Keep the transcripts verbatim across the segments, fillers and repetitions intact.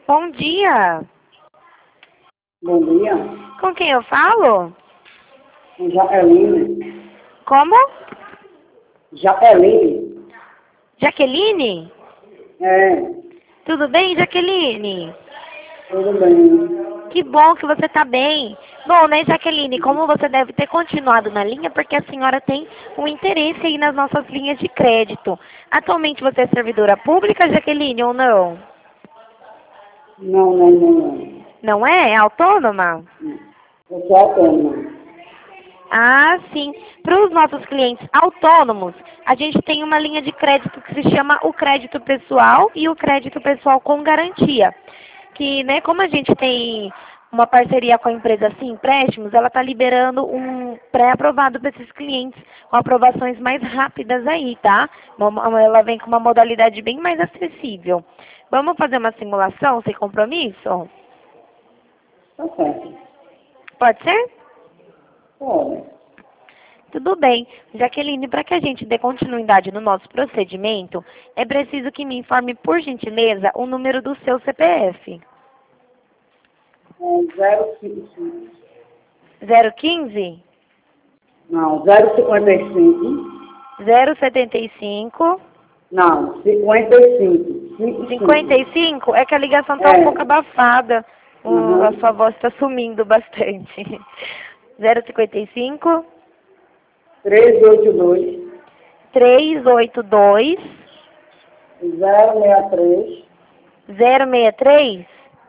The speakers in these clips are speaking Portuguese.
Bom dia. Bom dia. Com quem eu falo? Jaqueline. Como? Jaqueline. Jaqueline? É, Tudo bem, Jaqueline? tudo bem. Que bom que você está bem. Bom, né, Jaqueline, como você deve ter continuado na linha, porque a senhora tem um interesse aí nas nossas linhas de crédito. Atualmente você é servidora pública, Jaqueline, ou não? Não, não, não, não. Não é? É autônoma? Eu sou autônoma. Ah, sim. Para os nossos clientes autônomos, a gente tem uma linha de crédito que se chama o crédito pessoal e o crédito pessoal com garantia. Que, né, como a gente tem uma parceria com a empresa Sim Empréstimos, ela está liberando um pré-aprovado para esses clientes, com aprovações mais rápidas aí, tá? Uma- Ela vem com uma modalidade bem mais acessível. Vamos fazer uma simulação sem compromisso? Tá certo. Pode ser? Pode. Tudo bem. Jaqueline, para que a gente dê continuidade no nosso procedimento, é preciso que me informe, por gentileza, o número do seu C P F. É zero cinco. zero quinze, Não, zero cinquenta e cinco. zero setenta e cinco, Não, cinquenta e cinco. cinquenta e cinco? É que a ligação está um É. pouco abafada. O- Uhum. A sua voz está sumindo bastante. zero cinquenta e cinco, trezentos e oitenta e dois. trezentos e oitenta e dois, zero sessenta e três. zero sessenta e três,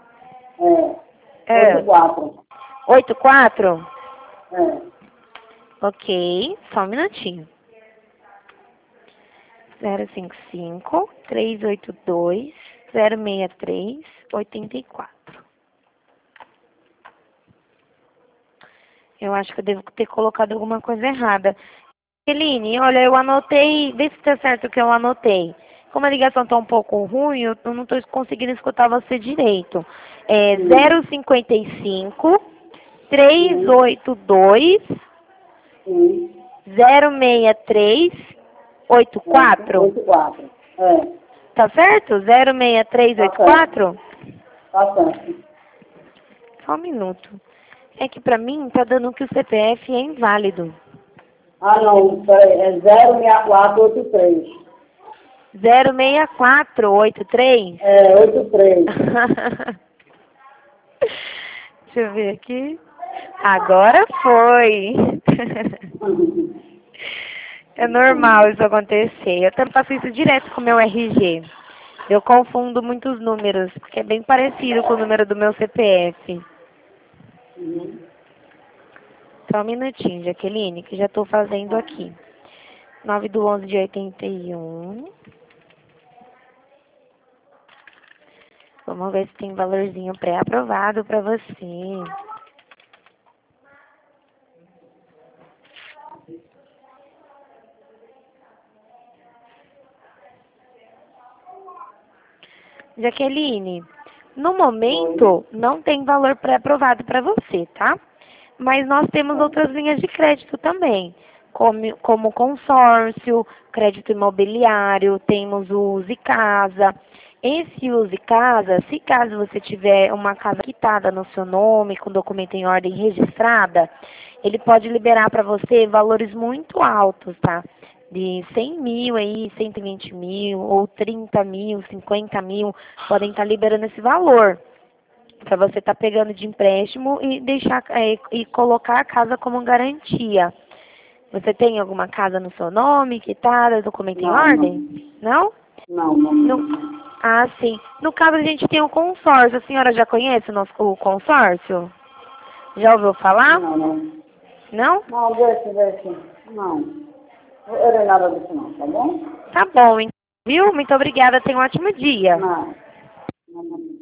É. é, oitenta e quatro. oitenta e quatro. É. Ok, só um minutinho. zero cinco cinco, trezentos e oitenta e dois, zero sessenta e três, oitenta e quatro. Eu acho que eu devo ter colocado alguma coisa errada. Eline, olha, eu anotei, vê se está certo o que eu anotei. Como a ligação está um pouco ruim, eu eu não estou conseguindo escutar você direito. É Hum. zero cinquenta e cinco, trezentos e oitenta e dois, Sim. zero sessenta e três, oitenta e quatro. oitenta e quatro. É. Tá certo? zero sessenta e três, Tá oitenta e quatro? Tá certo. Só um minuto. É que pra mim tá dando que o C P F é inválido. Ah, não, peraí, é zero seis quatro oito três. zero seis quatro oito três? É, oito três. Deixa eu ver aqui. Agora foi. É normal isso acontecer. Eu também faço isso direto com o meu R G. Eu confundo muitos números, porque é bem parecido com o número do meu C P F. Uhum. Só um minutinho, Jaqueline, que já estou fazendo aqui. nove do onze de oitenta e um. Vamos ver se tem valorzinho pré-aprovado para você. Jaqueline, no momento não tem valor pré-aprovado para você, tá? Mas nós temos outras linhas de crédito também, como, como consórcio, crédito imobiliário, temos o Use Casa. Esse Use Casa, se caso você tiver uma casa quitada no seu nome, com documento em ordem registrada, ele pode liberar para você valores muito altos, tá? De cem mil aí, cento e vinte mil, ou trinta mil, cinquenta mil, podem estar liberando esse valor para você estar pegando de empréstimo e deixar é, e colocar a casa como garantia. Você tem alguma casa no seu nome, quitada, documento em Não, ordem? Não? Não, não, não. No- Ah, sim. No caso, a gente tem o consórcio. A senhora já conhece o, nosso, o consórcio? Já ouviu falar? Não, não. Não? Não, deixa, deixa. Não. Não era nada disso não, tá bom? Tá bom, então, viu? Muito obrigada. Tenha um ótimo dia. Não. Não, não.